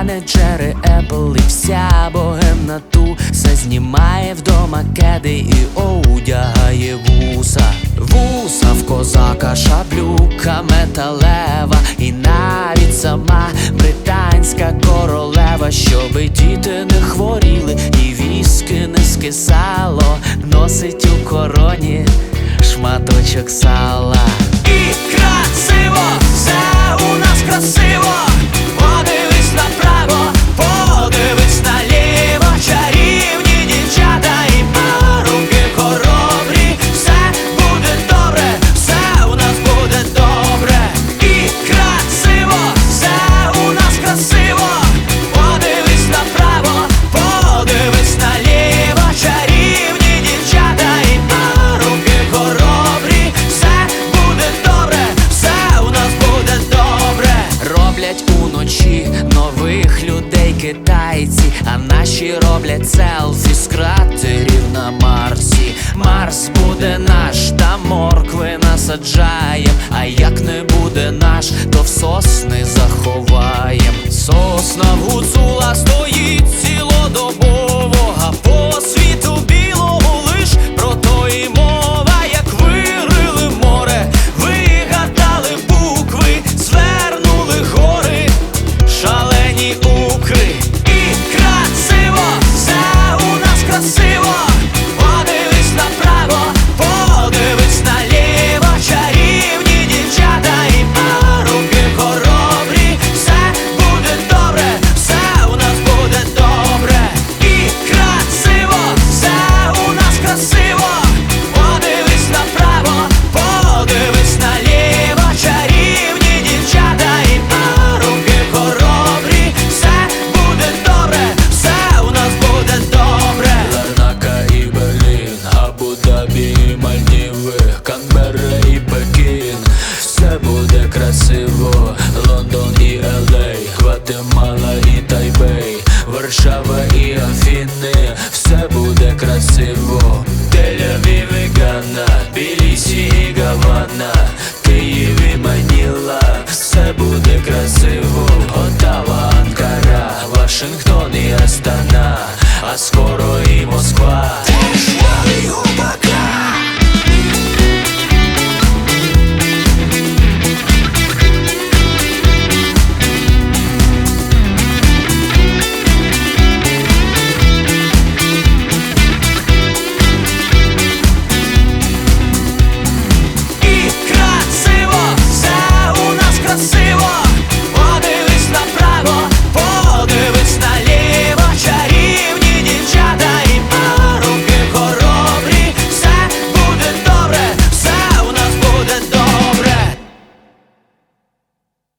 менеджери Apple і вся богемна туса знімає вдома кеди і одягає вуса. Вуса в козака, шаблюка металева, і навіть сама британська королева, щоби діти не хворіли і віски не скисало, носить у короні шматочок сала. І красиво, все у нас красиво. Подивись направо, подивись наліво, чарівні дівчата і парубки хоробрі. Все буде добре, все у нас буде добре. І красиво, все у нас красиво. Подивись направо, подивись наліво, чарівні дівчата і парубки хоробрі. Все буде добре, все у нас буде добре. Роблять уночі нових людей китайці, а наші роблять селфі з кратерів на Марсі. Марс буде наш, та моркви насаджаєм, а як не буде наш, то в сосни заховаєм. Сосна в Гуцула стоїть цілодобово, а по світу білому лиш про то і мова. Як вирили море, вигадали букви, звернули гори, шалені укри. І красиво, все у нас красиво. Подивись направо, подивись наліво, чарівні дівчата і парубки хоробрі. Все буде добре, все у нас буде добре. І красиво, все у нас красиво. Подивись направо, подивись наліво, чарівні дівчата і парубки хоробрі. Все буде добре, все у нас буде добре. Ларнака і Берлін, Абу-Дабі і Мальдіви, Канберра і Пекін. Все буде красиво, Лондон і Л.А., Гватемала і Тайбей, Варшава і Афіни. Все буде красиво, Тель-Авів і Ганна, Тбілісі і Гавана, Київ і Маніла. Все буде красиво, Оттава, Анкара, Вашингтон і Астана, а скоро і Москва.